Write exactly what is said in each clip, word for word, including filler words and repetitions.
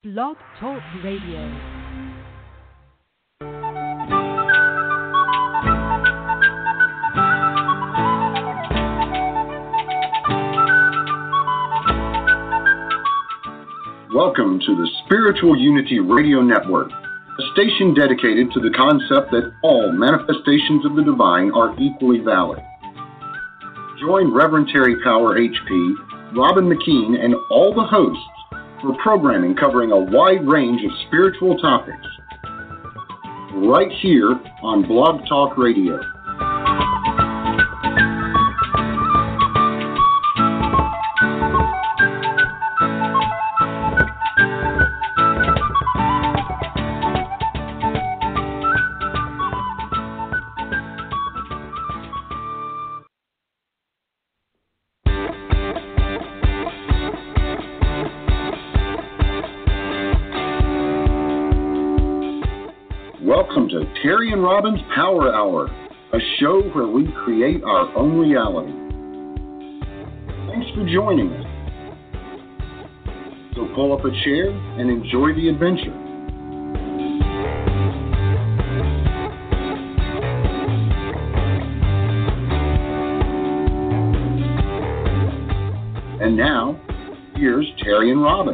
Blog Talk Radio. Welcome to the Spiritual Unity Radio Network, a station dedicated to the concept that all manifestations of the divine are equally valid. Join Reverend Terry Power H P, Robin McKean, and all the hosts for programming covering a wide range of spiritual topics, right here on Blog Talk Radio. Welcome to Terry and Robin's Power Hour, a show where we create our own reality. Thanks for joining us. So pull up a chair and enjoy the adventure. And now, here's Terry and Robin.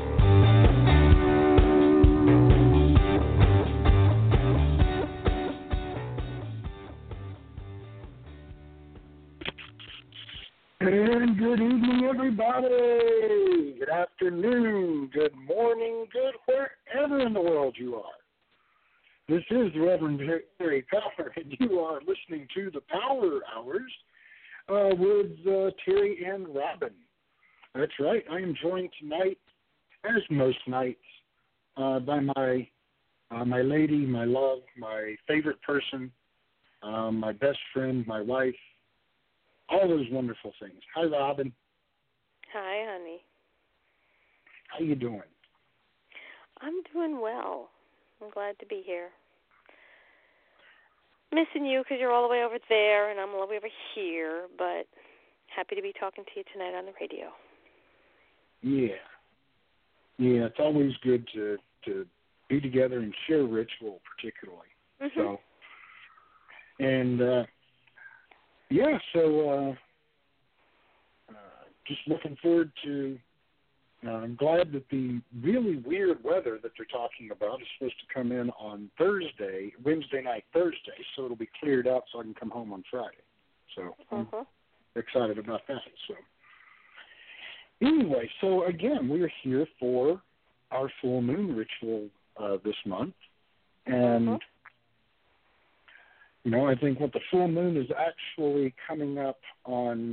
And good evening, everybody. Good afternoon, good morning, good wherever in the world you are. This is Reverend Terry Power, and you are listening to the Power Hours uh, with uh, Terry and Robin. That's right. I am joined tonight, as most nights, uh, by my uh, my lady, my love, my favorite person, uh, my best friend, my wife. All those wonderful things. Hi, Robin. Hi, honey. How you doing? I'm doing well. I'm glad to be here. Missing you because you're all the way over there and I'm all the way over here, but happy to be talking to you tonight on the radio. Yeah. Yeah, it's always good to, to be together and share ritual, particularly. Mm-hmm. So, and, uh, Yeah, so uh, uh, just looking forward to, uh, I'm glad that the really weird weather that they're talking about is supposed to come in on Thursday, Wednesday night, Thursday, so it'll be cleared up so I can come home on Friday. So mm-hmm. I'm excited about that. So anyway, so again, we're here for our full moon ritual uh, this month, and... Mm-hmm. You know, I think what the full moon is actually coming up on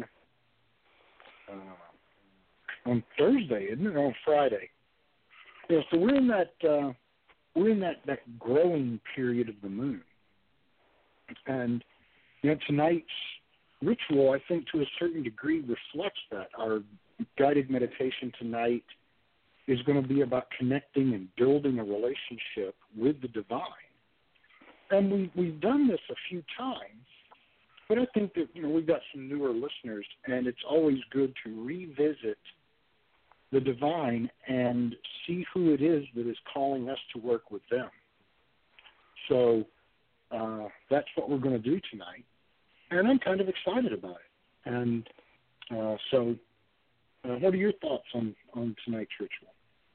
uh, on Thursday, isn't it? On Friday. Yeah, so we're in that uh, we're in that, that growing period of the moon, and you know, tonight's ritual, I think, to a certain degree, reflects that. Our guided meditation tonight is going to be about connecting and building a relationship with the divine. And we, we've done this a few times, but I think that, you know, we've got some newer listeners, and it's always good to revisit the divine and see who it is that is calling us to work with them. So uh, that's what we're going to do tonight, and I'm kind of excited about it. And uh, so uh, what are your thoughts on, on tonight's ritual?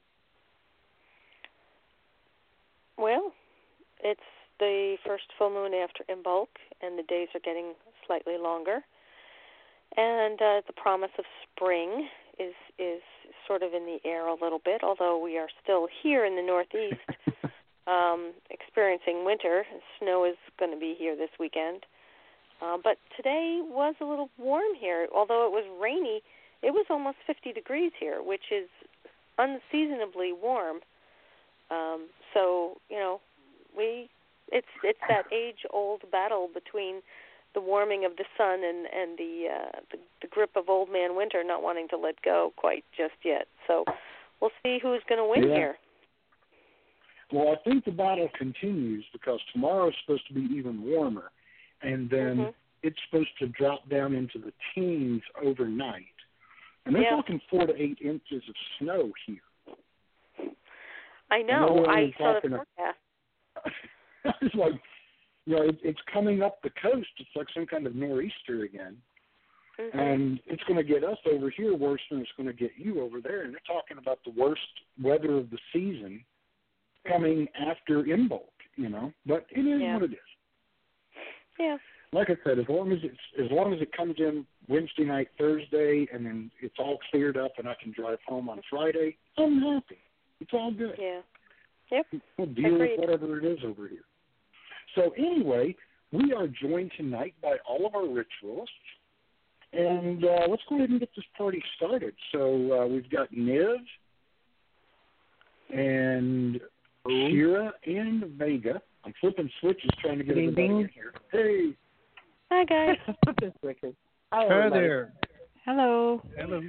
Well, it's the first full moon after Imbolc, and the days are getting slightly longer. And uh, the promise of spring is is sort of in the air a little bit, although we are still here in the Northeast um, experiencing winter. Snow is going to be here this weekend. Uh, but today was a little warm here. Although it was rainy, it was almost fifty degrees here, which is unseasonably warm. Um, so, you know, we... It's it's that age-old battle between the warming of the sun and and the, uh, the the grip of old man winter not wanting to let go quite just yet. So we'll see who's going to win yeah. here. Well, I think the battle continues because tomorrow's supposed to be even warmer, and then mm-hmm. it's supposed to drop down into the teens overnight. And they're yeah. talking four to eight inches of snow here. I know. I, I saw the talking forecast. It's like, you know, it, it's coming up the coast. It's like some kind of nor'easter again. Mm-hmm. And it's going to get us over here worse than it's going to get you over there. And they're talking about the worst weather of the season coming after Imbolc, you know. But it is yeah. what it is. Yeah. Like I said, as long as it's as long as it comes in Wednesday night, Thursday, and then it's all cleared up, and I can drive home on Friday, I'm happy. It's all good. Yeah. Yep. We'll deal Agreed. with whatever it is over here. So anyway, we are joined tonight by all of our ritualists, and uh, let's go ahead and get this party started. So uh, we've got Niv and Shira and Vega. I'm flipping switches trying to get Good everybody evening. in here. Hey. Hi, guys. Hi, Hi there. Hello. Hello.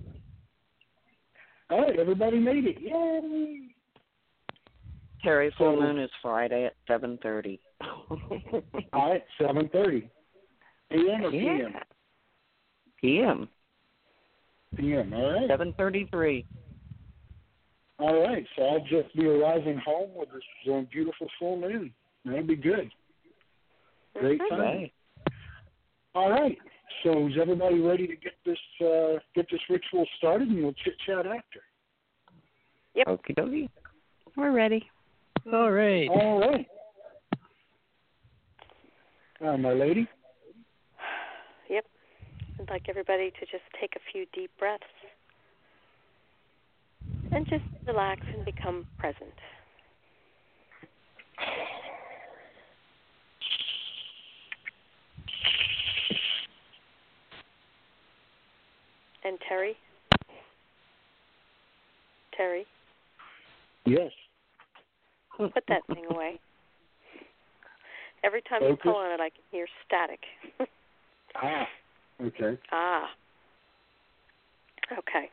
All right, everybody made it. Yay! Terry, full So- moon is Friday at seven thirty. All right, seven thirty. A M or P M? Yeah. P M. P M, all right. seven thirty-three. All right, so I'll just be arriving home with this uh, beautiful full moon. That'll be good. Great Mhm. time. Right. All right, so is everybody ready to get this uh, get this ritual started, and we'll chit chat after? Yep. Okie dokie. We're ready. All right. All right. Uh, my lady. Yep. I'd like everybody to just take a few deep breaths and just relax and become present. And Terry? Terry, Yes. put that thing away. Every time you Focus. pull on it, I can hear static. Ah. Okay. Ah. Okay.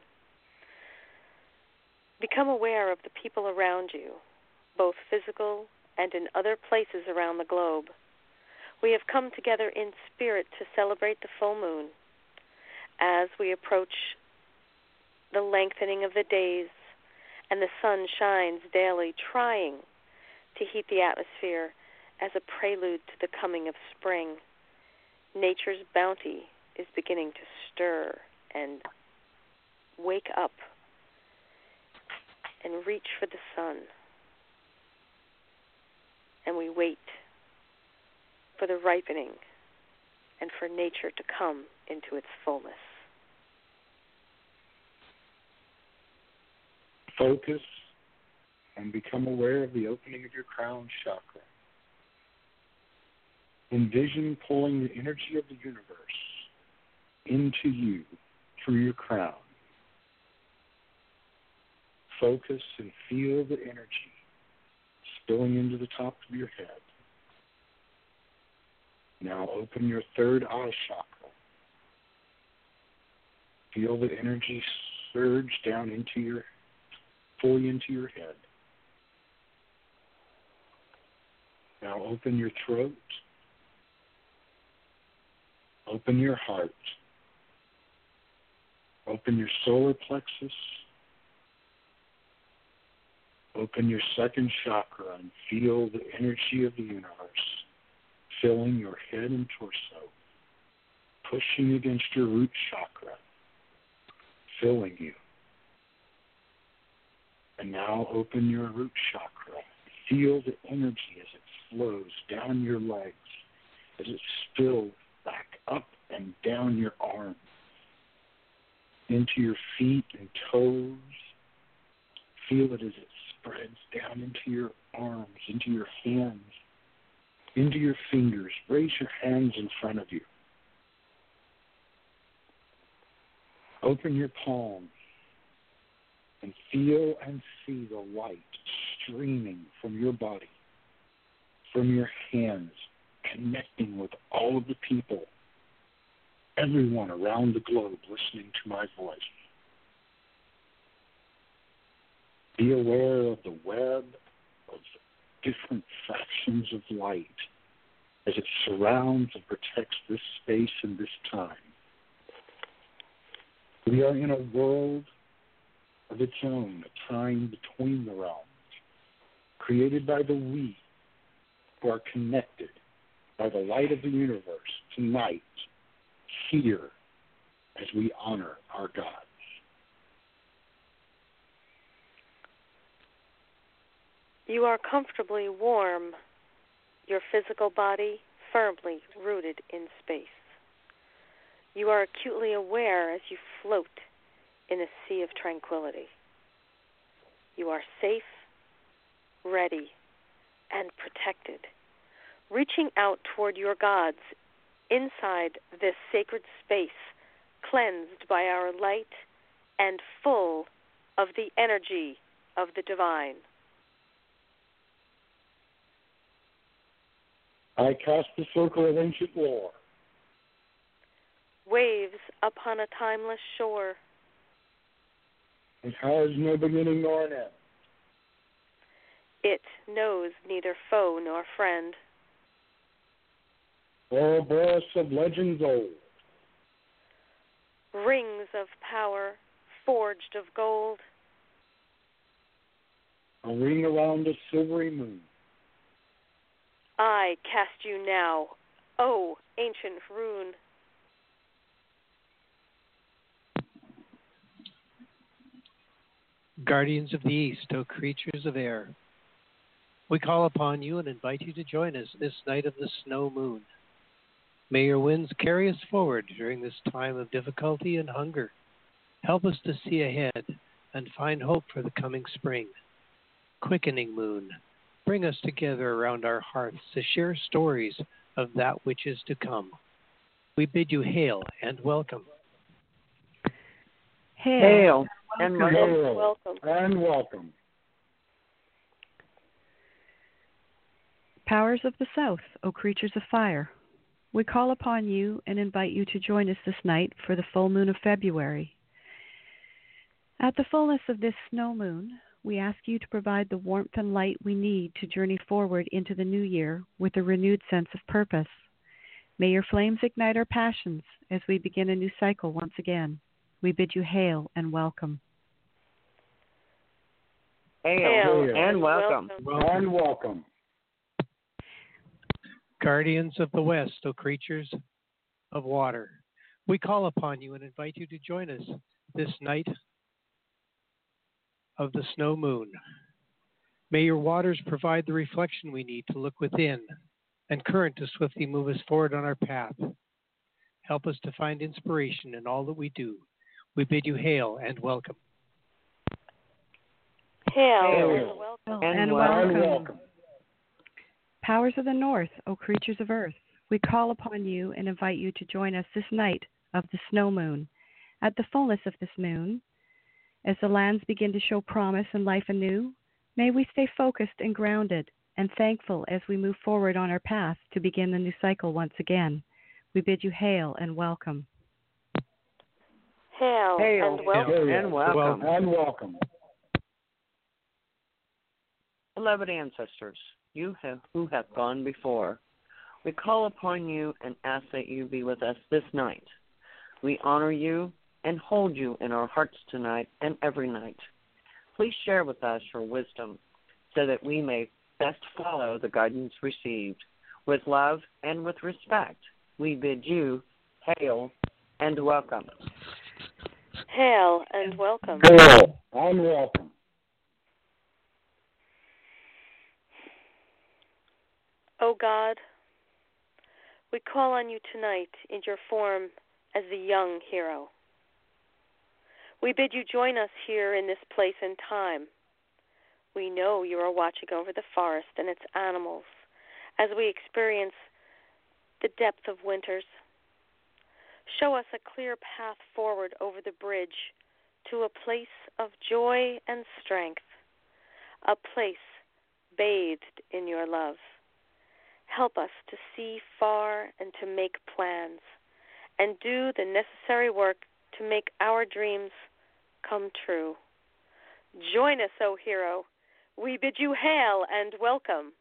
Become aware of the people around you, both physical and in other places around the globe. We have come together in spirit to celebrate the full moon. As we approach the lengthening of the days and the sun shines daily, trying to heat the atmosphere as a prelude to the coming of spring, nature's bounty is beginning to stir and wake up and reach for the sun. And we wait for the ripening and for nature to come into its fullness. Focus and become aware of the opening of your crown chakra. Envision pulling the energy of the universe into you through your crown. Focus and feel the energy spilling into the top of your head. Now open your third eye chakra. Feel the energy surge down into your, fully into your head. Now open your throat. Open your heart. Open your solar plexus. Open your second chakra and feel the energy of the universe filling your head and torso, pushing against your root chakra, filling you. And now open your root chakra. Feel the energy as it flows down your legs, as it spills back up and down your arms, into your feet and toes. Feel it as it spreads down into your arms, into your hands, into your fingers. Raise your hands in front of you. Open your palms and feel and see the light streaming from your body, from your hands, connecting with all of the people, everyone around the globe listening to my voice. Be aware of the web of different fractions of light as it surrounds and protects this space and this time. We are in a world of its own, a time between the realms, created by the we, who are connected by the light of the universe tonight, here, as we honor our gods. You are comfortably warm, your physical body firmly rooted in space. You are acutely aware as you float in a sea of tranquility. You are safe, ready, and protected, reaching out toward your gods inside this sacred space, cleansed by our light and full of the energy of the divine. I cast the circle of ancient lore. Waves upon a timeless shore. It has no beginning nor an end. It knows neither foe nor friend. Ouroboros of legends old. Rings of power forged of gold. A ring around a silvery moon. I cast you now, O ancient rune. Guardians of the East, O creatures of air, we call upon you and invite you to join us this night of the snow moon. May your winds carry us forward during this time of difficulty and hunger. Help us to see ahead and find hope for the coming spring. Quickening moon, bring us together around our hearths to share stories of that which is to come. We bid you hail and welcome. Hail. Hail and welcome. Hail Welcome. and welcome. Powers of the South, O creatures of fire, we call upon you and invite you to join us this night for the full moon of February. At the fullness of this snow moon, we ask you to provide the warmth and light we need to journey forward into the new year with a renewed sense of purpose. May your flames ignite our passions as we begin a new cycle once again. We bid you hail and welcome. Hail, Hail and welcome. And welcome. Guardians of the West, O creatures of water, we call upon you and invite you to join us this night of the snow moon. May your waters provide the reflection we need to look within and current to swiftly move us forward on our path. Help us to find inspiration in all that we do. We bid you hail and welcome. Hail, Hail. and welcome. And And welcome. And welcome. welcome. Powers of the North, O creatures of earth, we call upon you and invite you to join us this night of the snow moon. At the fullness of this moon, as the lands begin to show promise and life anew, may we stay focused and grounded and thankful as we move forward on our path to begin the new cycle once again. We bid you hail and welcome. Hail, Hail and welcome. Hail. and welcome. And welcome. Beloved ancestors, you have, who have gone before, we call upon you and ask that you be with us this night. We honor you and hold you in our hearts tonight and every night. Please share with us your wisdom so that we may best follow the guidance received. With love and with respect, we bid you hail and welcome. Hail, and welcome. Hail and welcome. O God, we call on you tonight in your form as the young hero. We bid you join us here in this place and time. We know you are watching over the forest and its animals as we experience the depth of winters. Show us a clear path forward over the bridge to a place of joy and strength, a place bathed in your love. Help us to see far and to make plans and do the necessary work to make our dreams come true. Join us, O hero. We bid you hail and welcome.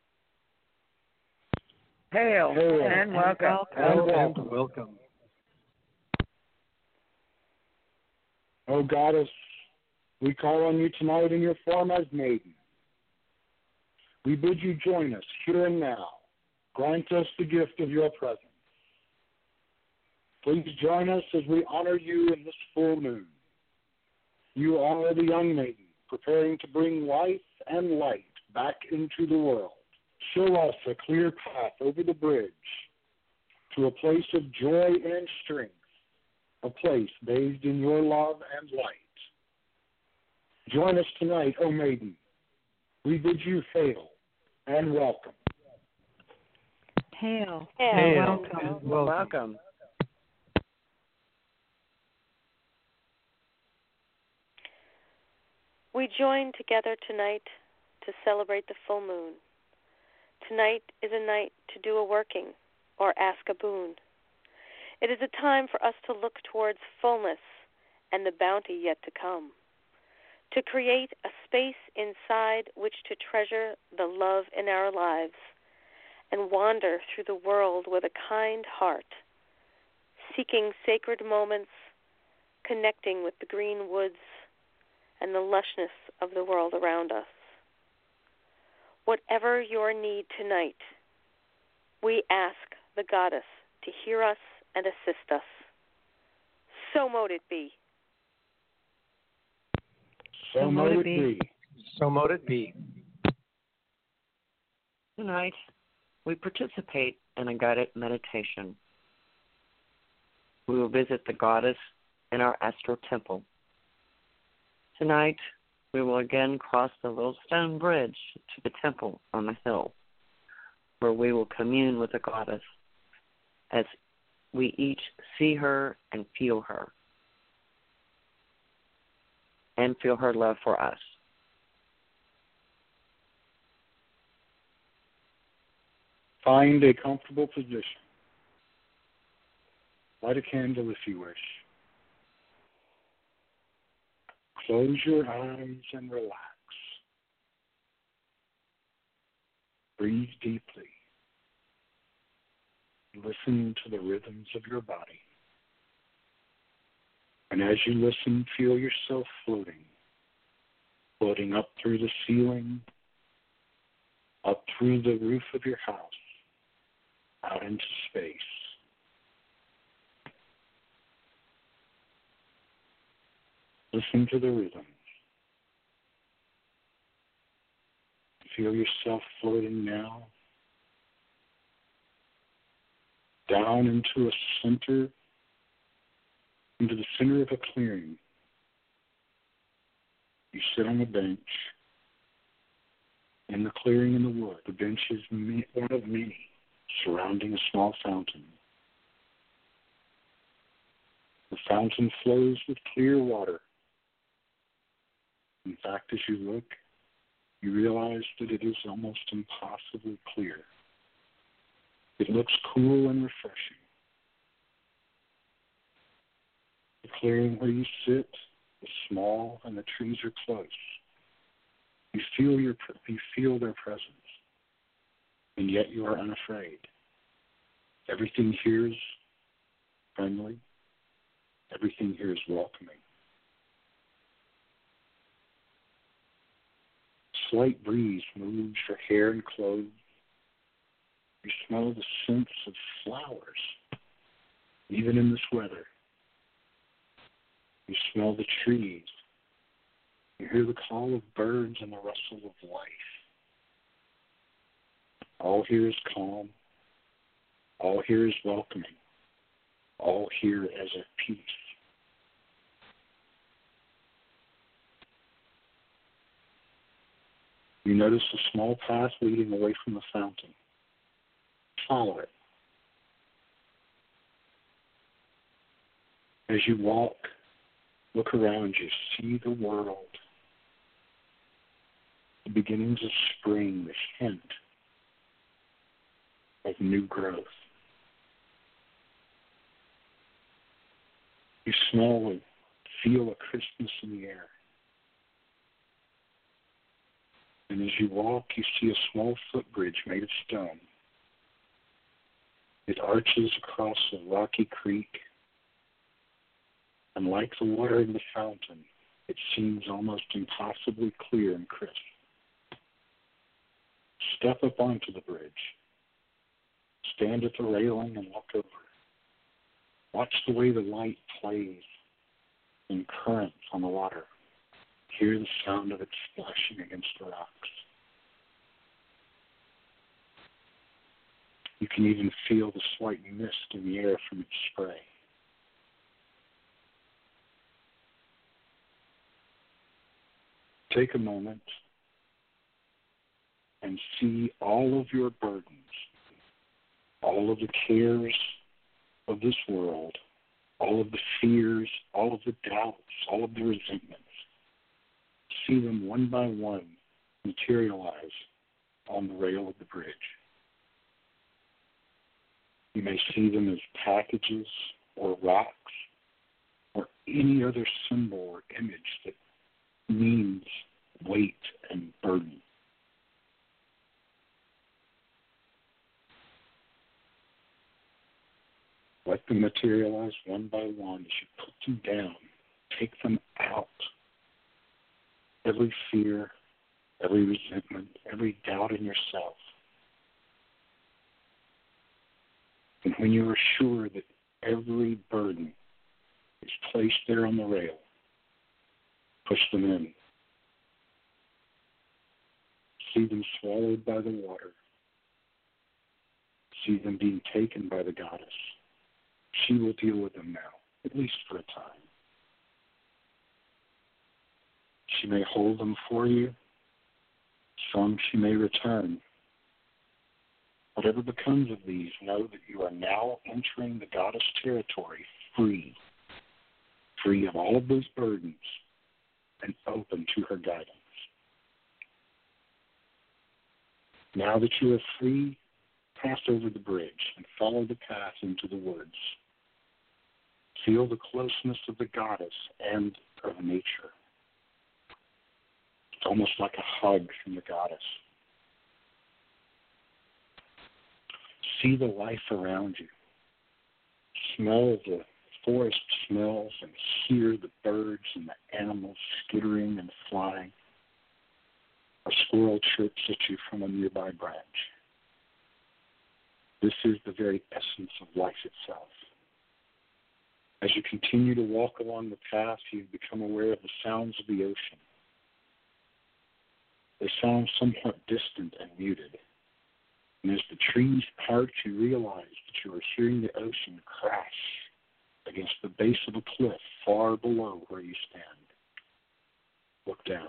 Hail, Hail and welcome. And Hail welcome. and welcome. O Goddess, we call on you tonight in your form as maiden. we bid you join us here and now. Grant us the gift of your presence. Please join us as we honor you in this full moon. You are the young maiden preparing to bring life and light back into the world. Show us a clear path over the bridge to a place of joy and strength, a place bathed in your love and light. Join us tonight, O maiden. We bid you hail and welcome. Hail. Hail. And Hail. welcome. And welcome. Welcome. We join together tonight to celebrate the full moon. Tonight is a night to do a working or ask a boon. It is a time for us to look towards fullness and the bounty yet to come, to create a space inside which to treasure the love in our lives and wander through the world with a kind heart, seeking sacred moments, connecting with the green woods and the lushness of the world around us. Whatever your need tonight, we ask the goddess to hear us and assist us. So mote it be. So, so mote it be. be. So mote it be. Tonight, we participate in a guided meditation. We will visit the goddess in our astral temple. Tonight, we will again cross the little stone bridge to the temple on the hill, where we will commune with the goddess as we each see her and feel her, and feel her love for us. Find a comfortable position. Light a candle if you wish. Close your eyes and relax. Breathe deeply. Listen to the rhythms of your body. And as you listen, feel yourself floating. Floating up through the ceiling, up through the roof of your house, out into space. Listen to the rhythms. Feel yourself floating now down into a center, into the center of a clearing. You sit on a bench in the clearing in the wood. The bench is one of many surrounding a small fountain. The fountain flows with clear water. In fact, as you look, you realize that it is almost impossibly clear. It looks cool and refreshing. The clearing where you sit is small and the trees are close. You feel your you feel their presence, and yet you are unafraid. Everything here is friendly. Everything here is welcoming. Slight breeze moves your hair and clothes. You smell the scents of flowers, even in this weather. You smell the trees. You hear the call of birds and the rustle of life. All here is calm. All here is welcoming. All here as at peace. You notice a small path leading away from the fountain. Follow it. As you walk, look around you, see the world. The beginnings of spring, the hint of new growth. You smell and feel a crispness in the air. And as you walk, you see a small footbridge made of stone. It arches across a rocky creek, and like the water in the fountain, it seems almost impossibly clear and crisp. Step up onto the bridge. Stand at the railing and look over. Watch the way the light plays in currents on the water. Hear the sound of it splashing against the rocks. You can even feel the slight mist in the air from its spray. Take a moment and see all of your burdens, all of the cares of this world, all of the fears, all of the doubts, all of the resentments. See them one by one materialize on the rail of the bridge. You may see them as packages or rocks or any other symbol or image that means weight and burden. Let them materialize one by one as you put them down. Take them out. Every fear, every resentment, every doubt in yourself. And when you are sure that every burden is placed there on the rail, push them in. See them swallowed by the water. See them being taken by the goddess. She will deal with them now, at least for a time. She may hold them for you. Some she may return. Whatever becomes of these, know that you are now entering the goddess territory free, free of all of those burdens and open to her guidance. Now that you are free, pass over the bridge and follow the path into the woods. Feel the closeness of the goddess and of nature. It's almost like a hug from the goddess. See the life around you. Smell the forest smells and hear the birds and the animals skittering and flying. A squirrel chirps at you from a nearby branch. This is the very essence of life itself. As you continue to walk along the path, you become aware of the sounds of the ocean. They sound somewhat distant and muted. And as the trees part, you realize that you are hearing the ocean crash against the base of a cliff far below where you stand. Look down.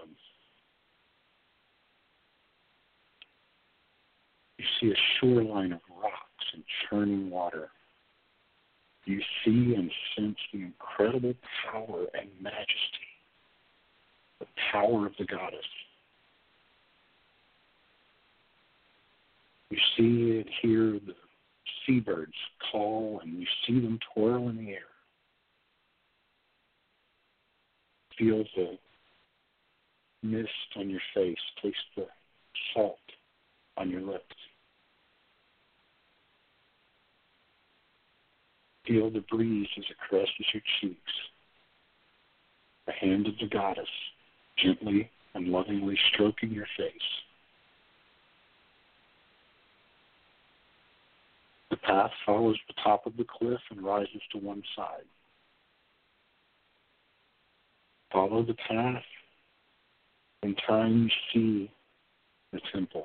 You see a shoreline of rocks and churning water. You see and sense the incredible power and majesty, the power of the goddess. You see and hear the seabirds call, and you see them twirl in the air. Feel the mist on your face, taste the salt on your lips. Feel the breeze as it caresses your cheeks. The hand of the goddess gently and lovingly stroking your face. The path follows the top of the cliff and rises to one side. Follow the path. In time, you see the temple.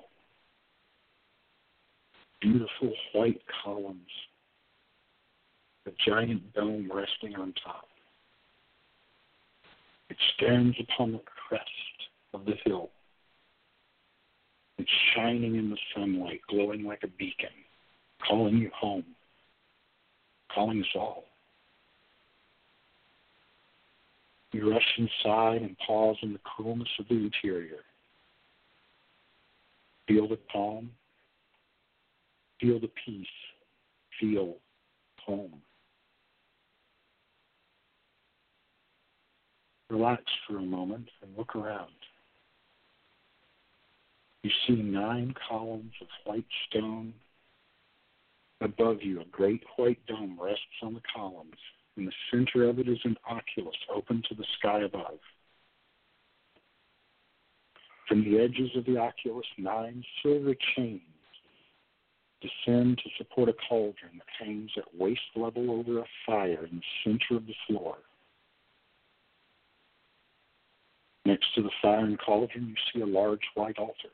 Beautiful white columns. A giant dome resting on top. It stands upon the crest of the hill. It's shining in the sunlight, glowing like a beacon, calling you home, calling us all. You rush inside and pause in the coolness of the interior. Feel the calm. Feel the peace. Feel home. Relax for a moment and look around. You see nine columns of white stone. Above you, a great white dome rests on the columns. In the center of it is an oculus open to the sky above. From the edges of the oculus, nine silver chains descend to support a cauldron that hangs at waist level over a fire in the center of the floor. Next to the fire and cauldron, you see a large white altar.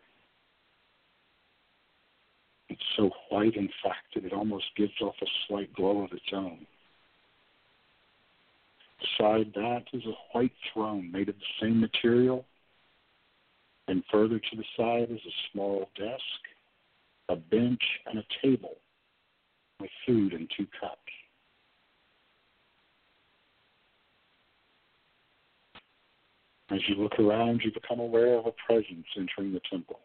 It's so white, in fact, that it almost gives off a slight glow of its own. Beside that is a white throne made of the same material, and further to the side is a small desk, a bench, and a table with food and two cups. As you look around, you become aware of a presence entering the temple.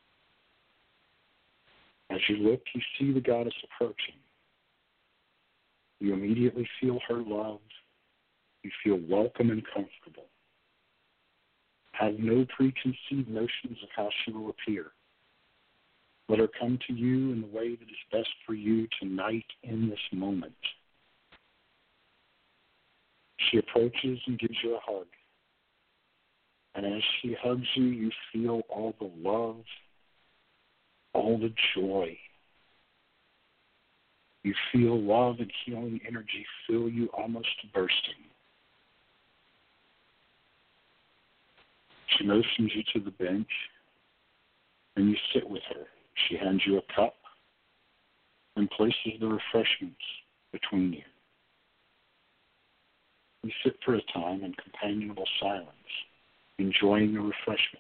As you look, you see the goddess approaching. You immediately feel her love. You feel welcome and comfortable. Have no preconceived notions of how she will appear. Let her come to you in the way that is best for you tonight in this moment. She approaches and gives you a hug. And as she hugs you, you feel all the love, all the joy. You feel love and healing energy fill you almost to bursting. She motions you to the bench, and you sit with her. She hands you a cup and places the refreshments between you. You sit for a time in companionable silence, enjoying the refreshments.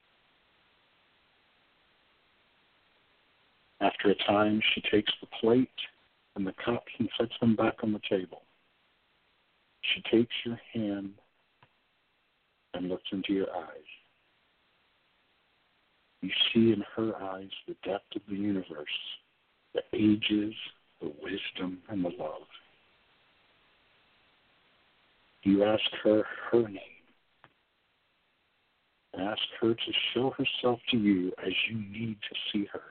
After a time, she takes the plate and the cups and sets them back on the table. She takes your hand and looks into your eyes. You see in her eyes the depth of the universe, the ages, the wisdom, and the love. You ask her her name, and ask her to show herself to you as you need to see her.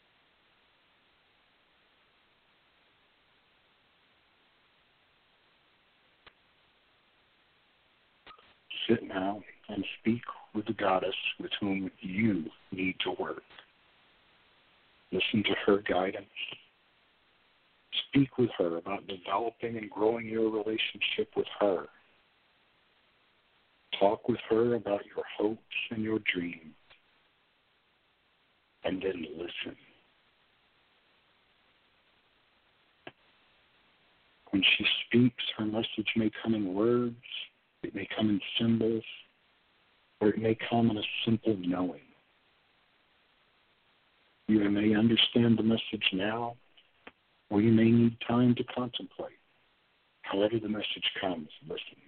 Sit now and speak with the goddess with whom you need to work. Listen to her guidance. Speak with her about developing and growing your relationship with her. Talk with her about your hopes and your dreams. And then listen. When she speaks, her message may come in words, it may come in symbols, or it may come in a simple knowing. You may understand the message now, or you may need time to contemplate. However the message comes, listen.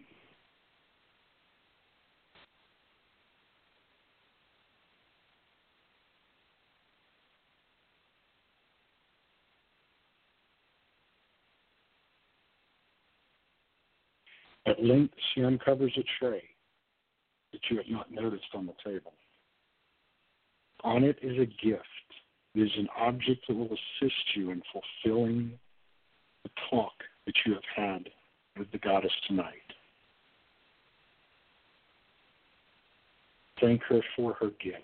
At length, she uncovers a tray that you have not noticed on the table. On it is a gift. It is an object that will assist you in fulfilling the talk that you have had with the goddess tonight. Thank her for her gift.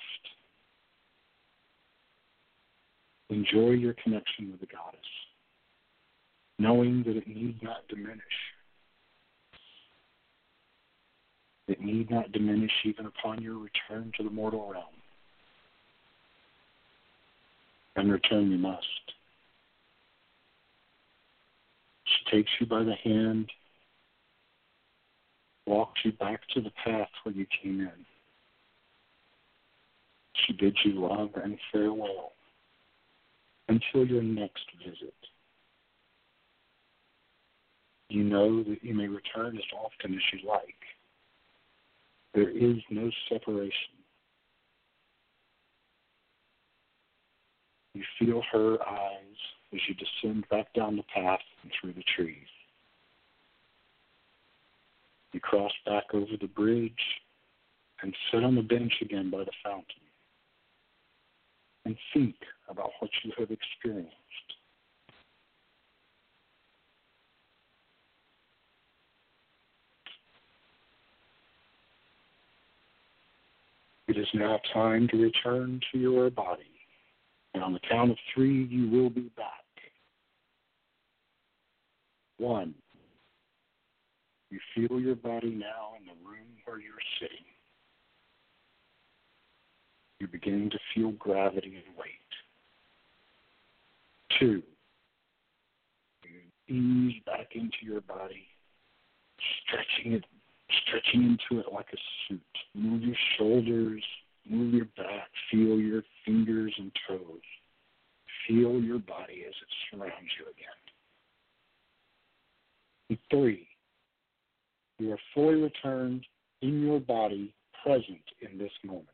Enjoy your connection with the goddess, knowing that it need not diminish. It need not diminish even upon your return to the mortal realm. And return you must. She takes you by the hand, walks you back to the path where you came in. She bids you love and farewell until your next visit. You know that you may return as often as you like. There is no separation. You feel her eyes as you descend back down the path and through the trees. You cross back over the bridge and sit on the bench again by the fountain and think about what you have experienced. It is now time to return to your body. And on the count of three, you will be back. One. You feel your body now in the room where you're sitting. You're beginning to feel gravity and weight. Two. You ease back into your body, stretching it, stretching into it like a suit. Move your shoulders, move your back, feel your fingers and toes. Feel your body as it surrounds you again. And three, you are fully returned in your body, present in this moment.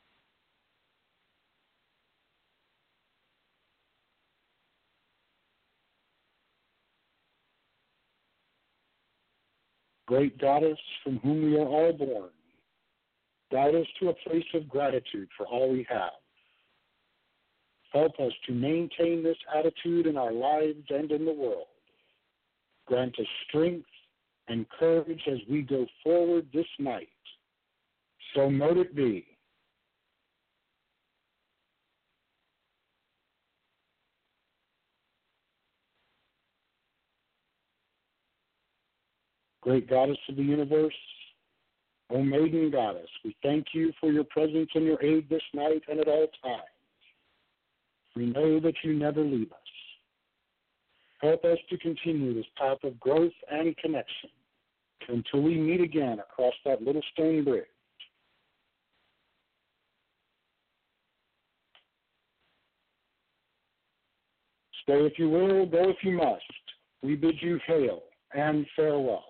Great Goddess, from whom we are all born, guide us to a place of gratitude for all we have. Help us to maintain this attitude in our lives and in the world. Grant us strength and courage as we go forward this night. So mote it be. Great Goddess of the universe, O Maiden Goddess, we thank you for your presence and your aid this night and at all times. We know that you never leave us. Help us to continue this path of growth and connection until we meet again across that little stone bridge. Stay if you will, go if you must. We bid you hail and farewell.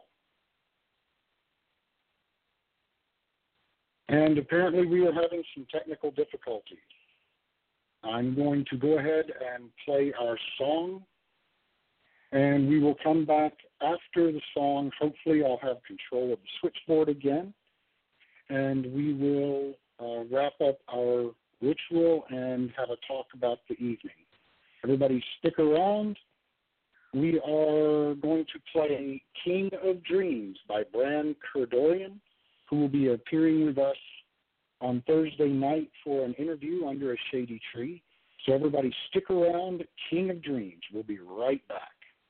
And apparently we are having some technical difficulties. I'm going to go ahead and play our song, and we will come back after the song. Hopefully I'll have control of the switchboard again, and we will uh, wrap up our ritual and have a talk about the evening. Everybody stick around. We are going to play King of Dreams by Bran Kurdorian, who will be appearing with us on Thursday night for an interview under a shady tree. So everybody stick around. King of Dreams. We'll be right back.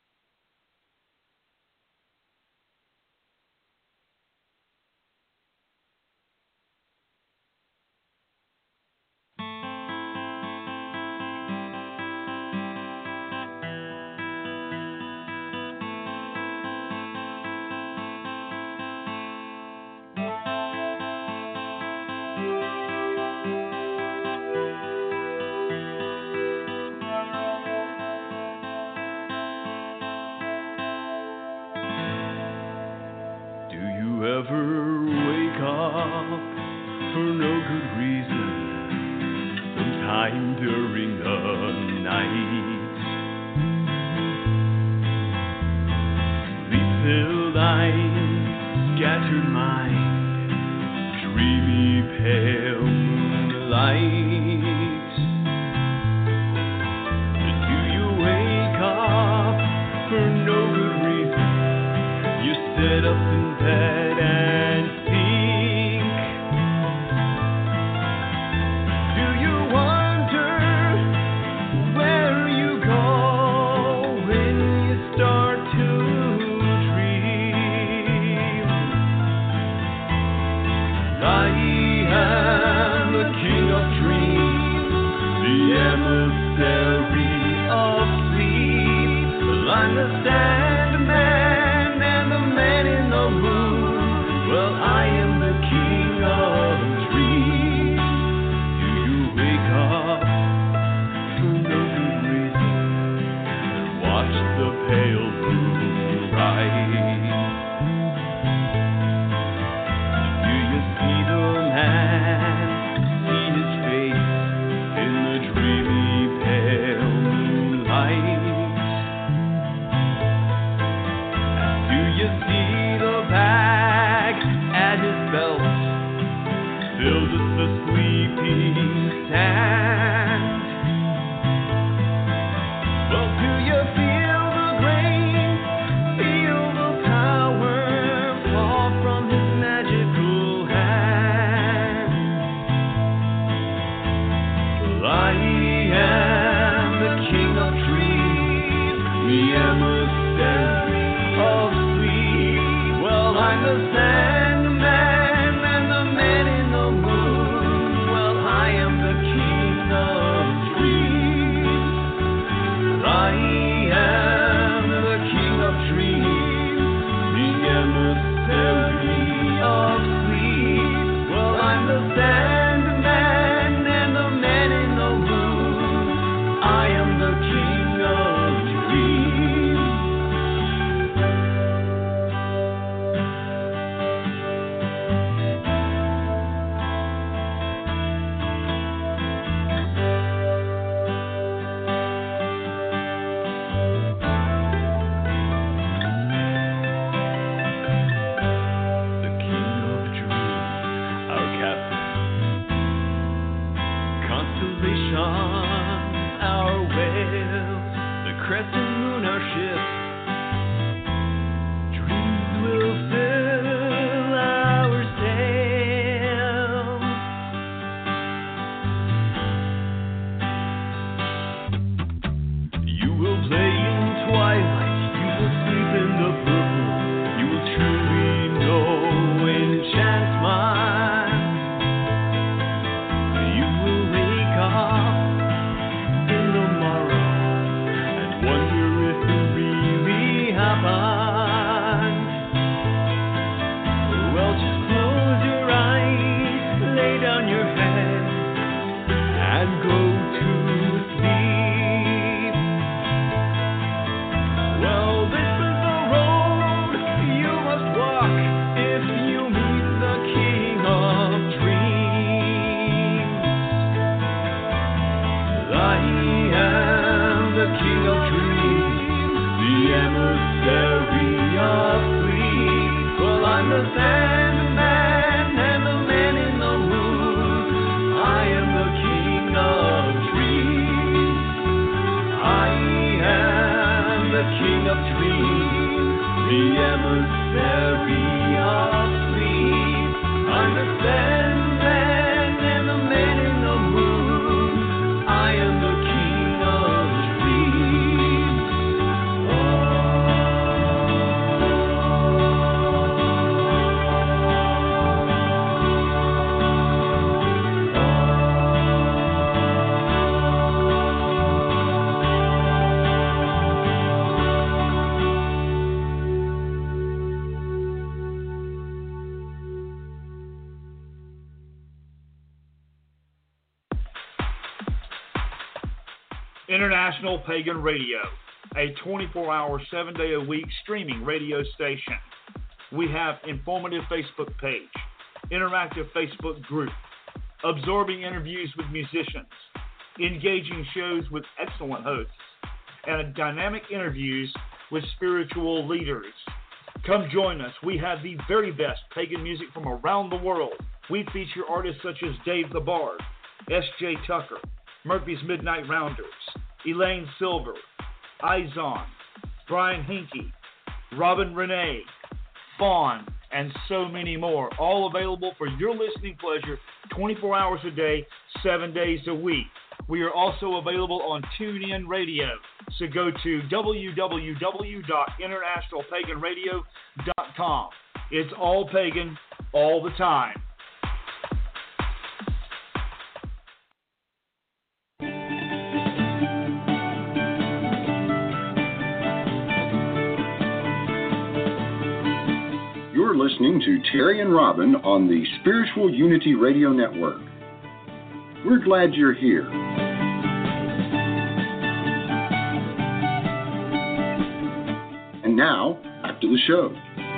Ever wake up for no good reason sometime during the night? Sleep-filled eyes, scattered mind, dreamy pale moonlight. Do you wake up for no good reason? You sit up in bed and think. Do you wonder where you I am the king of trees, the emissary of sleep. Well, I'm the Sandman and the man in the moon. Well, I am the king of trees. I am the king of trees, the emissary of sleep. Well, I'm the Sandman and the man in the moon. I am the king of trees. The king of dreams, our captain. Constellation, our whale. The crescent moon, our ship. Dreams will fill our sails. You will play in twilight. You will sleep in the purple. You will truly know enchantment. You will wake up in the morrow and wonder if it really happened. Well, just close your eyes, lay down your head, and go to sleep. Well, this is the road you must walk if you meet the king of dreams. I am the king of dreams, the emissary of sleep. Well, I'm the Sandman and the man in the moon. I am the king of dreams. I am the king of dreams, the emissary of sleep. I'm the Sandman and the man in the moon. I am the king of dreams. International Pagan Radio, a twenty-four hour, seven day a week streaming radio station. We have informative Facebook page, interactive Facebook group, absorbing interviews with musicians, engaging shows with excellent hosts, and dynamic interviews with spiritual leaders. Come join us. We have the very best pagan music from around the world. We feature artists such as Dave the Bard, S J Tucker, Murphy's Midnight Rounders, Elaine Silver, Izon, Brian Hinkey, Robin Renee, Fawn, and so many more, all available for your listening pleasure twenty-four hours a day, seven days a week. We are also available on TuneIn Radio, so go to w w w dot international pagan radio dot com. It's all pagan, all the time. You're listening to Terry and Robin on the Spiritual Unity Radio Network. We're glad you're here. And now, back to the show.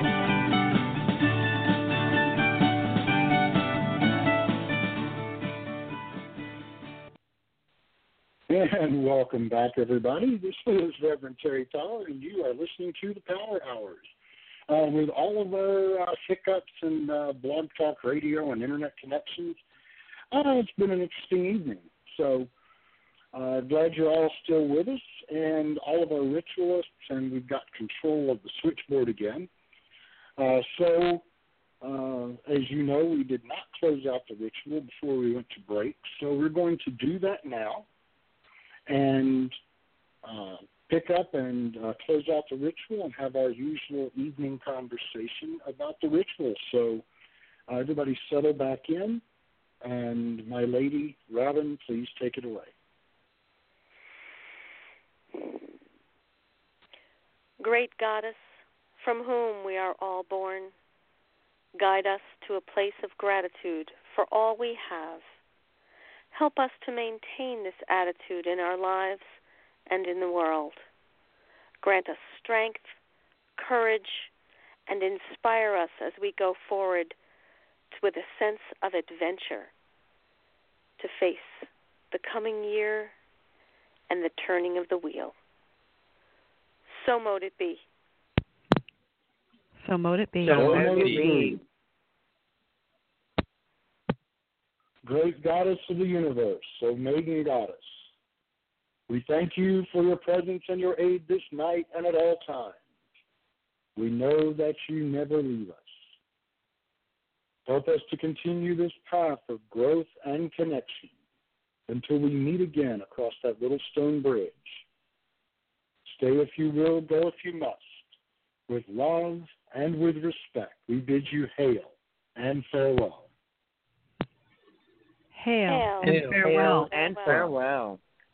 And welcome back, everybody. This is Reverend Terry Fowler, and you are listening to the Power Hours. Uh, with all of our uh, hiccups and uh, blog talk radio and internet connections, uh, it's been an interesting evening. So uh, glad you're all still with us, and all of our ritualists, and we've got control of the switchboard again. Uh, so uh, as you know, we did not close out the ritual before we went to break, so we're going to do that now and uh, pick up and uh, close out the ritual and have our usual evening conversation about the ritual. So uh, everybody settle back in, and my lady, Robin, please take it away. Great Goddess, from whom we are all born, guide us to a place of gratitude for all we have. Help us to maintain this attitude in our lives and in the world. Grant us strength, courage, and inspire us as we go forward with a sense of adventure to face the coming year and the turning of the wheel. So mote it be. So mote it be. So mote it be. Great Goddess of the universe, O Maiden Goddess, we thank you for your presence and your aid this night and at all times. We know that you never leave us. Help us to continue this path of growth and connection until we meet again across that little stone bridge. Stay if you will, go if you must. With love and with respect, we bid you hail and farewell. Hail, Hail and Hail, farewell. hail and farewell.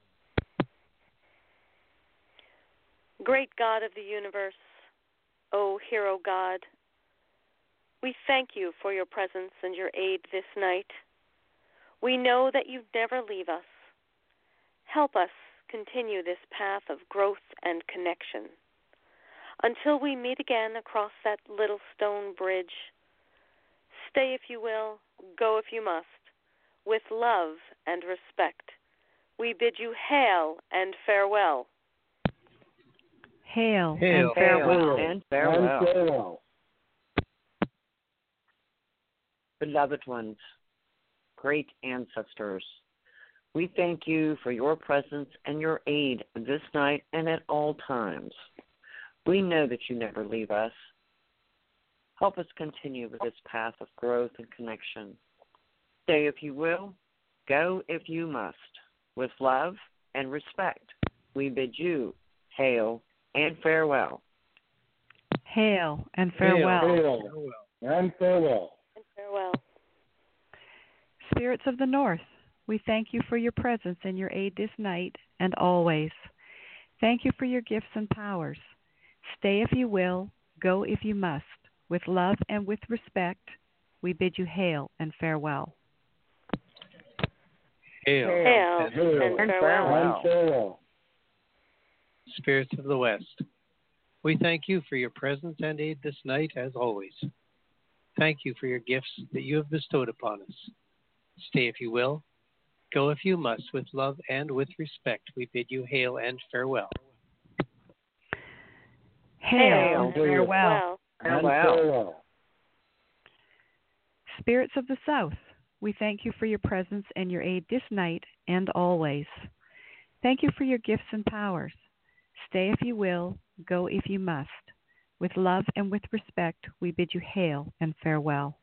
Great God of the universe, O hero God, we thank you for your presence and your aid this night. We know that you never leave us. Help us continue this path of growth and connection until we meet again across that little stone bridge. Stay if you will, go if you must. With love and respect, we bid you hail and farewell. Hail, Hail and farewell. and farewell. And farewell. Beloved ones, great ancestors, we thank you for your presence and your aid this night and at all times. We know that you never leave us. Help us continue with this path of growth and connection. Stay if you will, go if you must. With love and respect, we bid you hail and farewell. Hail, and farewell. Hail, and farewell. And farewell. Spirits of the North, we thank you for your presence and your aid this night and always. Thank you for your gifts and powers. Stay if you will, go if you must. With love and with respect, we bid you hail and farewell. Hail, Hail and Hail, and and farewell. And farewell. Spirits of the West, we thank you for your presence and aid this night as always. Thank you for your gifts that you have bestowed upon us. Stay if you will, go if you must. With love and with respect, we bid you hail and farewell. Hail, and Hail. farewell. And Farewell. farewell. Spirits of the South, we thank you for your presence and your aid this night and always. Thank you for your gifts and powers. Stay if you will, go if you must. With love and with respect, we bid you hail and farewell.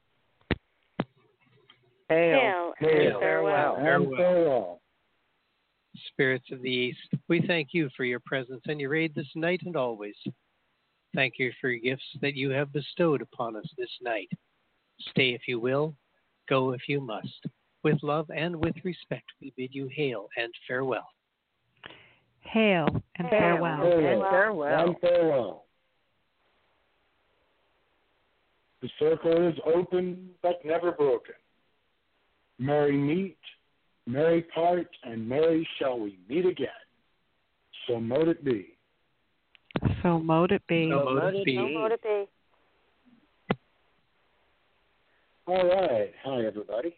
Hail, Hail and Hail. farewell. And farewell. Spirits of the East, we thank you for your presence and your aid this night and always. Thank you for your gifts that you have bestowed upon us this night. Stay if you will, go if you must. With love and with respect, we bid you hail and farewell. Hail and Hail. farewell. Hail. and farewell. And farewell. The circle is open but never broken. Merry meet, merry part, and merry shall we meet again. So mote it be. So mote it be. So mote it So be. mote it be. All right. Hi, everybody.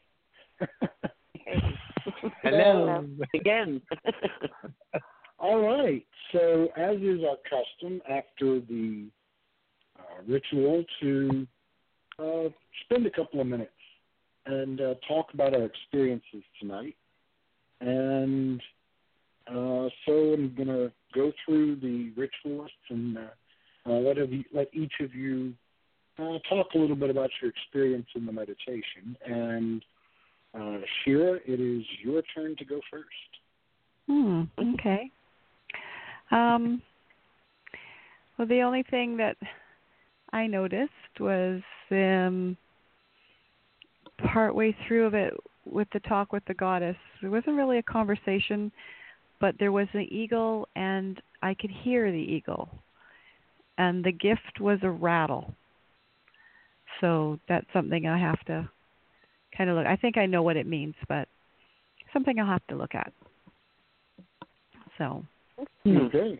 Hello. Again. All right. So, as is our custom, after the uh, ritual, to uh, spend a couple of minutes and uh, talk about our experiences tonight. And uh, so, I'm going to go through the ritual list and uh, uh, let, of you, let each of you uh, talk a little bit about your experience in the meditation. And uh, Shira, it is your turn to go first. Hmm. Okay. Um. Well, the only thing that I noticed was um, partway through of it with the talk with the goddess. There wasn't really a conversation, but there was an eagle, and I could hear the eagle. And the gift was a rattle. So that's something I have to kind of look. I think I know what it means, but something I'll have to look at. So. Okay.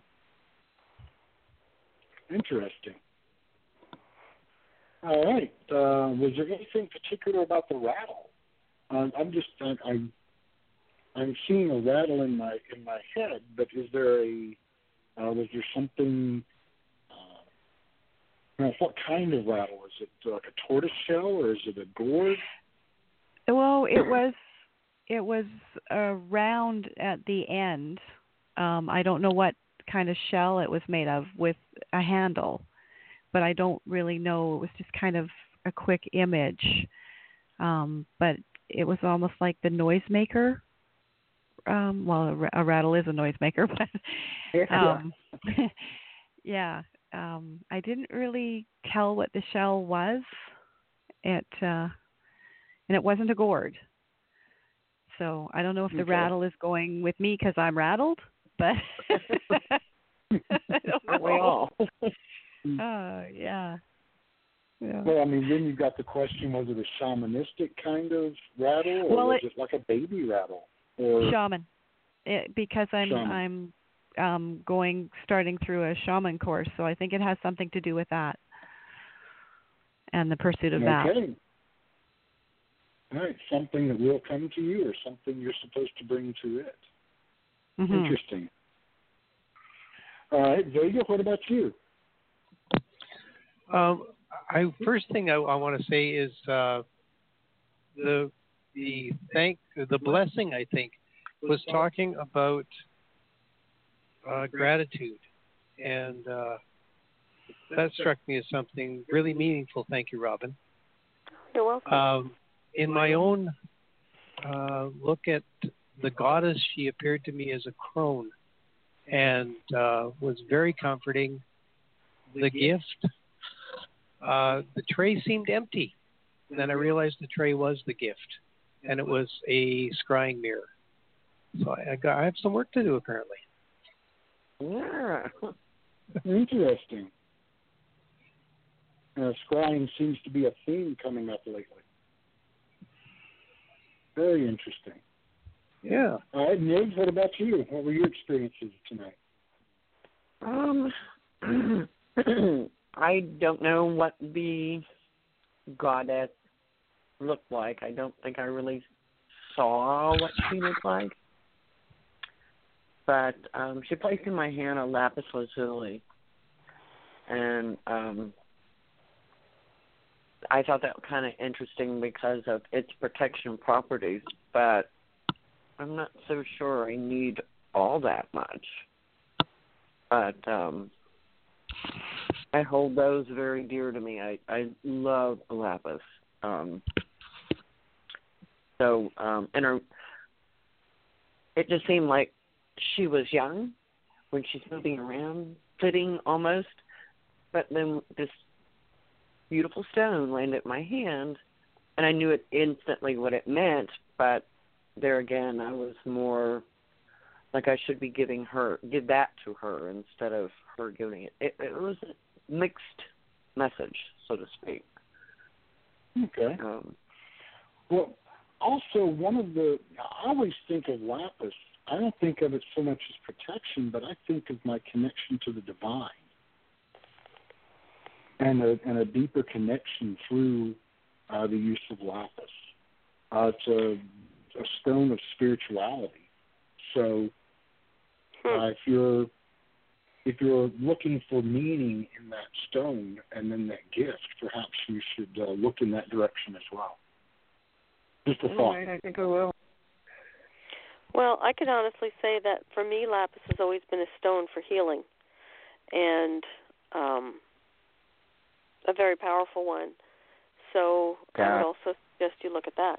Interesting. All right. Uh, was there anything particular about the rattle? Um, I'm just I, I'm I'm seeing a rattle in my in my head, but is there a uh, was there something? Uh, you know, what kind of rattle is it? Like a tortoise shell, or is it a gourd? Well, it was it was a round at the end. Um, I don't know what kind of shell it was made of with a handle, but I don't really know. It was just kind of a quick image, um, but it was almost like the noisemaker. Um, well, a, a rattle is a noisemaker, but um, yeah, um, I didn't really tell what the shell was. It uh, and it wasn't a gourd, so I don't know if the okay. rattle is going with me because I'm rattled. But I don't know. We all. uh, yeah. yeah. Well, I mean, then you've got the question: was it a shamanistic kind of rattle, or well, was it, it like a baby rattle? Or shaman, it, because I'm shaman. I'm um, going starting through a shaman course, so I think it has something to do with that and the pursuit of okay. that. Okay. All right, something that will come to you, or something you're supposed to bring to it. Mm-hmm. Interesting. All right, Vega, what about you? Um, I first thing I, I want to say is uh, the the thank the blessing. I think was talking about uh, gratitude, and uh, that struck me as something really meaningful. Thank you, Robin. You're welcome. Um, in my own uh, look at the goddess, she appeared to me as a crone and uh, was very comforting. The gift, uh, the tray seemed empty. And then I realized the tray was the gift, and it was a scrying mirror. So I, I, got, I have some work to do, apparently. Yeah. Interesting. Uh, scrying seems to be a theme coming up lately. Very interesting. Yeah. All right, Nibs, what about you? What were your experiences tonight? Um, I don't know what the goddess looked like. I don't think I really saw what she looked like. But um, she placed in my hand a lapis lazuli. And um, I thought that was kind of interesting because of its protection properties. But I'm not so sure I need all that much. But um, I hold those very dear to me. I, I love lapis. Um, so, um, and her, it just seemed like she was young when she's moving around, sitting almost. But then this beautiful stone landed in my hand, and I knew it instantly what it meant. But there again, I was more like I should be giving her, give that to her instead of her giving it. It, it was a mixed message, so to speak. Okay. Um, Well, also, one of the, I always think of lapis, I don't think of it so much as protection, but I think of my connection to the divine and a, and a deeper connection through uh, the use of lapis. Uh, it's a, a stone of spirituality. So uh, if you're if you're looking for meaning in that stone and then that gift, perhaps you should uh, look in that direction as well. Just a all thought. right, I think I will. Well, I can honestly say that for me, lapis has always been a stone for healing. And um, a very powerful one. So Yeah. I would also suggest you look at that.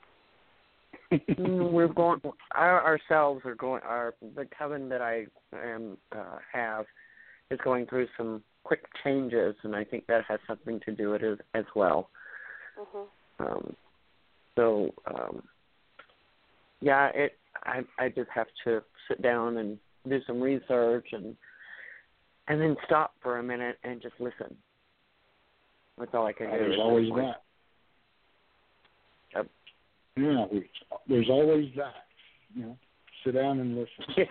We're going. Our, ourselves are going. Our the coven that I am uh, have is going through some quick changes, and I think that has something to do with it as, as well. Mm-hmm. Um, so, um, yeah, it. I I just have to sit down and do some research and and then stop for a minute and just listen. That's all I can do. There's always that. Yep. Yeah, there's, there's always that. You know, sit down and listen. Yeah.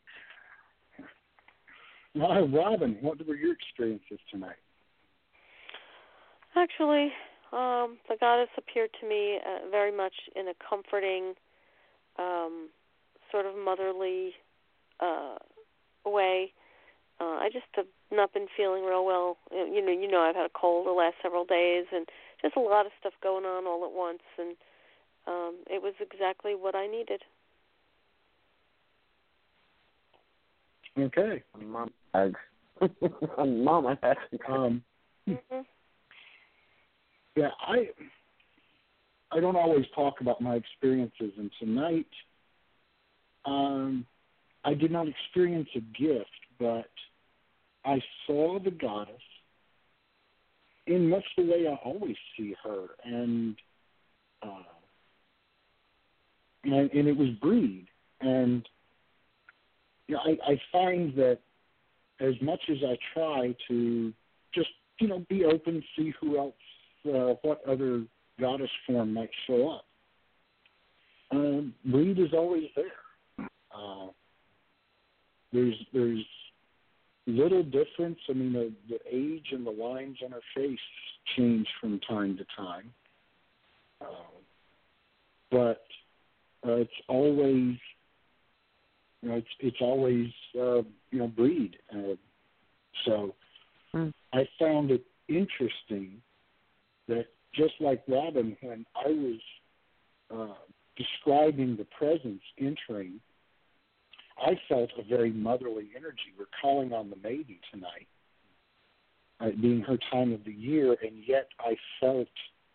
Now, Robin, what were your experiences tonight? Actually, um, the goddess appeared to me uh, very much in a comforting, um, sort of motherly uh, way. Uh, I just have not been feeling real well. You know, you know, I've had a cold the last several days, and just a lot of stuff going on all at once, and um, it was exactly what I needed. Okay. Mom hugs. Mama hugs. Um, Mm-hmm. yeah, I I don't always talk about my experiences, and tonight um, I did not experience a gift, but I saw the goddess in much the way I always see her, and uh, and, and it was Breed. And you know, I, I find that as much as I try to just, you know, be open, see who else, uh, what other goddess form might show up, um, Breed is always there. Uh, there's there's little difference. I mean, the, the age and the lines on her face change from time to time, uh, but uh, it's always, you know, it's it's always uh, you know, Breed. Uh, so mm. I found it interesting that just like Robin, when I was uh, describing the presence entering, I felt a very motherly energy. We're calling on the maiden tonight, uh, being her time of the year, and yet I felt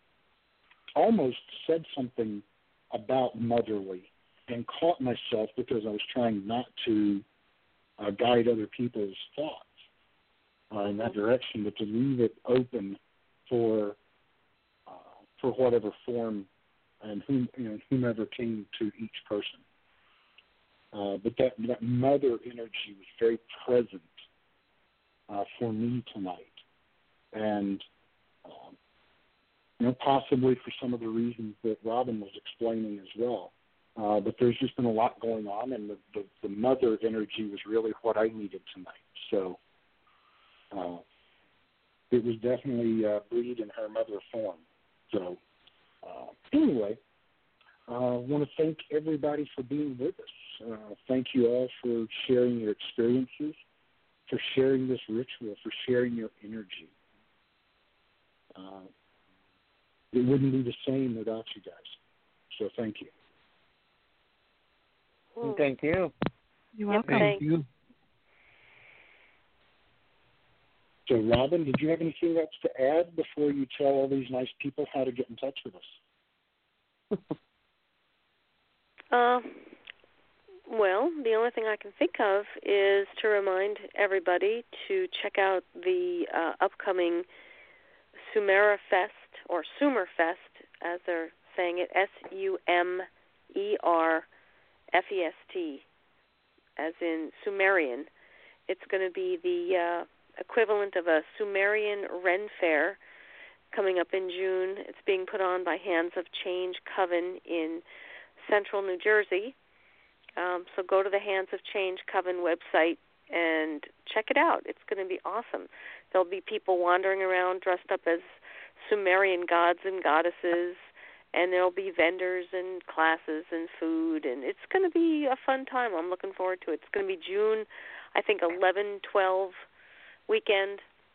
almost said something about motherly and caught myself because I was trying not to uh, guide other people's thoughts uh, in that direction, but to leave it open for uh, for whatever form and whom, you know, whomever came to each person. Uh, but that, that mother energy was very present uh, for me tonight. And, um, you know, possibly for some of the reasons that Robin was explaining as well. Uh, but there's just been a lot going on, and the, the, the mother energy was really what I needed tonight. So uh, it was definitely uh, Breed in her mother form. So uh, anyway, I uh, want to thank everybody for being with us. Uh, thank you all for sharing your experiences, for sharing this ritual, for sharing your energy. Uh, it wouldn't be the same without you guys. So thank you. Mm. Thank you. You're Yep, welcome. thank you. So, Robin, did you have anything else to add before you tell all these nice people how to get in touch with us? Uh, well, the only thing I can think of is to remind everybody to check out the uh, upcoming Sumera Fest, or Sumer Fest, as they're saying it, S U M E R F E S T, as in Sumerian. It's going to be the uh, equivalent of a Sumerian Ren Fair coming up in June. It's being put on by Hands of Change Coven in Central New Jersey. Um, so go to the Hands of Change Coven website and check it out. It's going to be awesome. There'll be people wandering around dressed up as Sumerian gods and goddesses, and there'll be vendors and classes and food, and it's going to be a fun time. I'm looking forward to it. It's going to be June, I think, eleven, twelve weekend.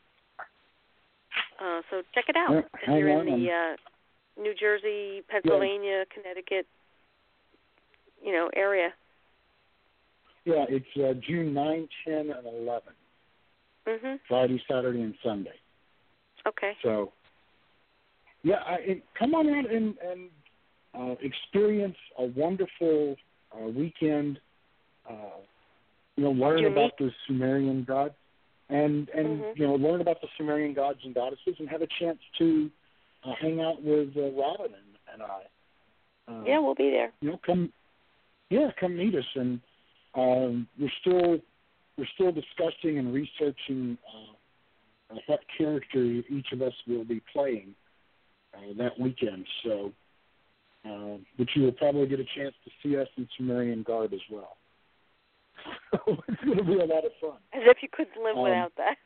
Uh, so check it out Yeah, if you're in on. the uh, New Jersey, Pennsylvania, yeah. Connecticut, you know, area. Yeah, it's uh, June ninth, ten, and eleven. Mm-hmm. Friday, Saturday, and Sunday. Okay. So, yeah, I, it, come on out and, and uh, experience a wonderful uh, weekend. Uh, you know, learn Unique. about the Sumerian gods, and and Mm-hmm. you know, learn about the Sumerian gods and goddesses, and have a chance to uh, hang out with uh, Robin and, and I. Uh, Yeah, we'll be there. You know, come, yeah, come meet us, and um, we're still we're still discussing and researching uh, what character each of us will be playing uh, that weekend. So, uh, but you will probably get a chance to see us in Sumerian garb as well. It's going to be a lot of fun. As if you couldn't live Um, without that.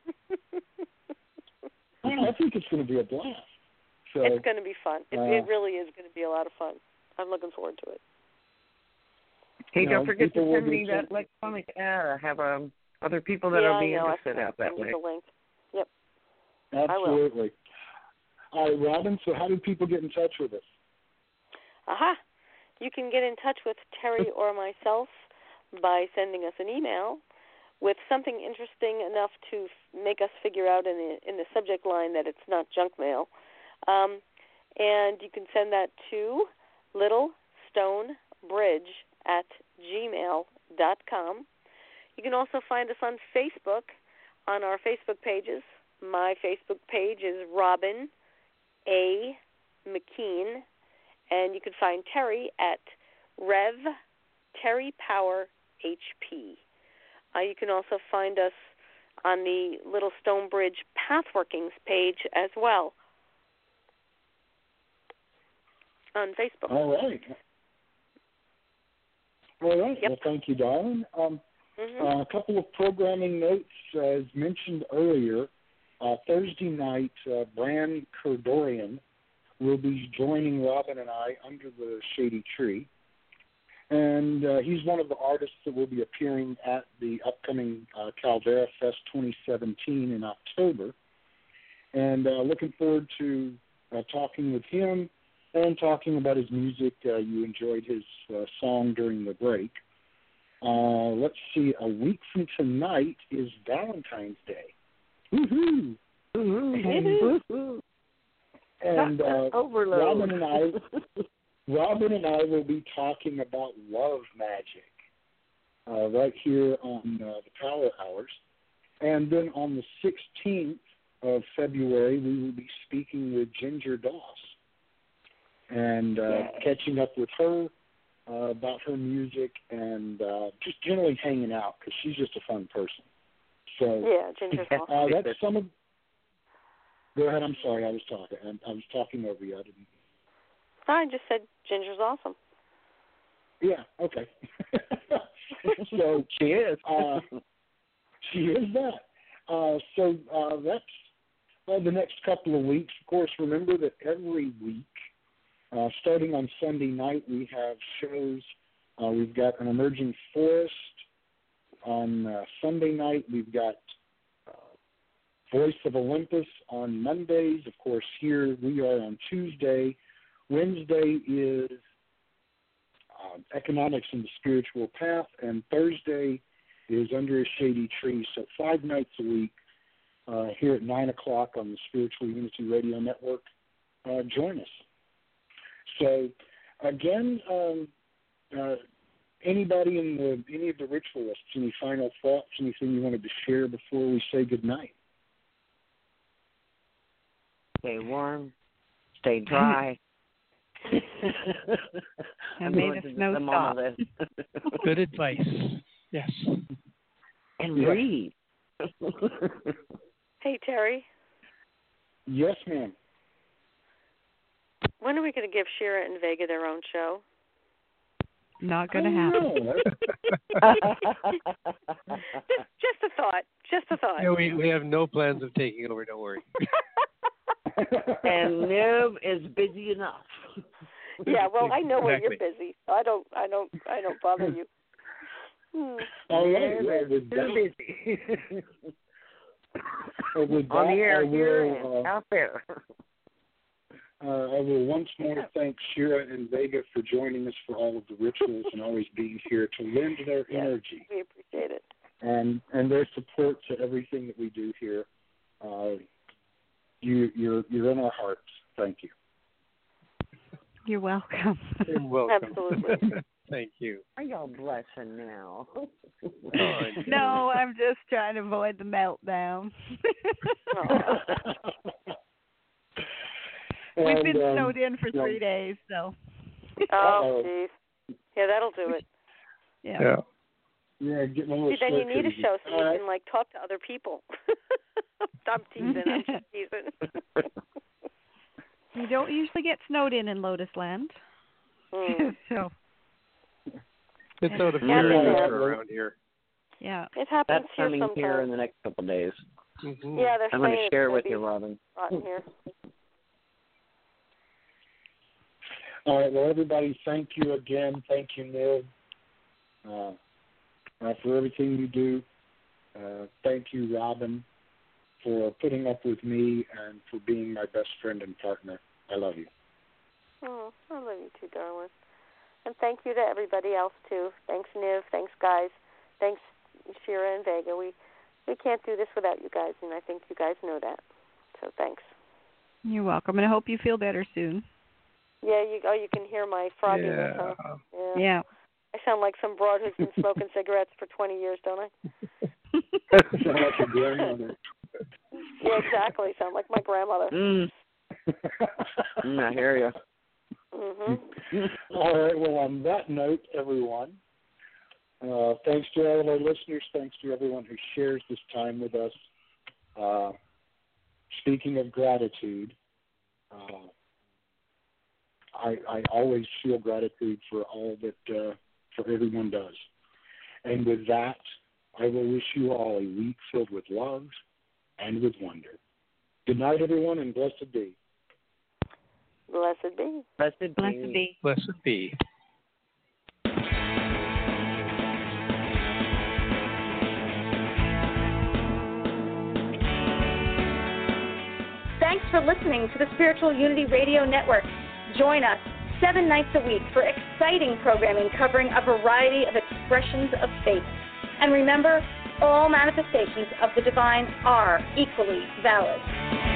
I, I think it's going to be a blast. So, it's going to be fun. It, uh, it really is going to be a lot of fun. I'm looking forward to it. Hey, you don't know, forget to people will send be me that sent- electronic ad. I have um, other people that yeah, will be I know. interested I out that sent you way. the link. Yep. Absolutely. All right, Robin, so how do people get in touch with us? Aha. You can get in touch with Terry or myself by sending us an email with something interesting enough to f- make us figure out in the, in the subject line that it's not junk mail. Um, and you can send that to littlestonebridge at gmail dot com. You can also find us on Facebook, on our Facebook pages. My Facebook page is Robin A. McKean, and you can find Terry at Rev Terry Power H P. Uh, you can also find us on the Little Stonebridge Pathworkings page as well on Facebook. All right. All right. Yep. Well, thank you, darling. Um, Mm-hmm. uh, a couple of programming notes. Uh, as mentioned earlier, uh, Thursday night, uh, Bran Kerdorian will be joining Robin and I under the shady tree. And uh, he's one of the artists that will be appearing at the upcoming uh, Calvera Fest twenty seventeen in October. And uh, looking forward to uh, talking with him and talking about his music. Uh, you enjoyed his uh, song during the break. Uh, let's see, a week from tonight is Valentine's Day. Woohoo! Woohoo! And uh, Overload. Robin and I, Robin and I will be talking about love magic uh, right here on uh, the Power Hours. And then on the sixteenth of February, we will be speaking with Ginger Doss and uh, Yay. catching up with her uh, about her music and uh, just generally hanging out because she's just a fun person. So Yeah, Ginger's awesome. uh, that's some of. Go ahead. I'm sorry. I was talking. I, I was talking over you. I didn't. I just said Ginger's awesome. Yeah. Okay. So She is. uh, she is that. Uh, so uh, that's uh, the next couple of weeks. Of course, remember that every week, uh, starting on Sunday night, we have shows. Uh, we've got an emerging forest on uh, Sunday night. We've got uh, Voice of Olympus on Mondays. Of course, here we are on Tuesday. Wednesday is uh, Economics and the Spiritual Path, and Thursday is Under a Shady Tree. So five nights a week uh, here at nine o'clock on the Spiritual Unity Radio Network. Uh, join us. So, again, um, uh, anybody in the any of the ritualists, any final thoughts, anything you wanted to share before we say goodnight? Stay warm. Stay dry. And may the snow stop. Good advice. Yes. And Yeah. breathe. Hey, Terry, Yes, ma'am. when are we going to give Shira and Vega their own show? Not going to I happen. don't know. just, just a thought. Just a thought. Yeah, we, we have no plans of taking over, don't worry. And Liv is busy enough. Yeah, well, I know when Exactly. you're busy. So I don't, I don't, I don't bother you. Hmm. All right. Liv Well, is with too that, busy. well, with On that, the air I here will, and uh, out there. Uh, I will once more thank Shira and Vega for joining us for all of the rituals and always being here to lend their Yes. energy We appreciate it. and, and their support to everything that we do here. Uh, you, you're, you're in our hearts. Thank you. You're welcome. You're welcome. Absolutely. Thank you. Are y'all blushing now? No, I'm just trying to avoid the meltdown. We've been And, um, snowed in for yeah. three days, so. Oh, jeez. Yeah, that'll do it. Yeah. Yeah. Yeah, getting a little See, then you need a slick show so All you right. can, like, talk to other people. I'm teasing. I'm just teasing. You don't usually get snowed in in Lotus Land. Mm. So, It's out of Yeah, here yeah. around here. yeah. It happens That's here coming sometimes. here in the next couple of days. Mm-hmm. Yeah, they're I'm saying going to it's share it gonna with be you, Robin. rotten here. All right, well, everybody, thank you again. Thank you, Niv, uh, uh, for everything you do. Uh, thank you, Robin, for putting up with me and for being my best friend and partner. I love you. Oh, I love you too, darling. And thank you to everybody else, too. Thanks, Niv. Thanks, guys. Thanks, Shira and Vega. We we can't do this without you guys, and I think you guys know that. So thanks. You're welcome, and I hope you feel better soon. Yeah, you oh, you can hear my frogginess, Yeah. huh? Yeah. Yeah. I sound like some broad who's been smoking cigarettes for twenty years, don't I? Sound like your grandmother. Yeah, exactly. Sound like my grandmother. Mm. mm, I hear you. Mhm. All right, well, on that note, everyone, uh, thanks to all of our listeners. Thanks to everyone who shares this time with us. Uh, speaking of gratitude, uh, I, I always feel gratitude for all that uh, for everyone does. And with that, I will wish you all a week filled with love and with wonder. Good night, everyone, and blessed be. Blessed be. Blessed be. Blessed be. Blessed be. Thanks for listening to the Spiritual Unity Radio Network. Join us seven nights a week for exciting programming covering a variety of expressions of faith. And remember, all manifestations of the divine are equally valid.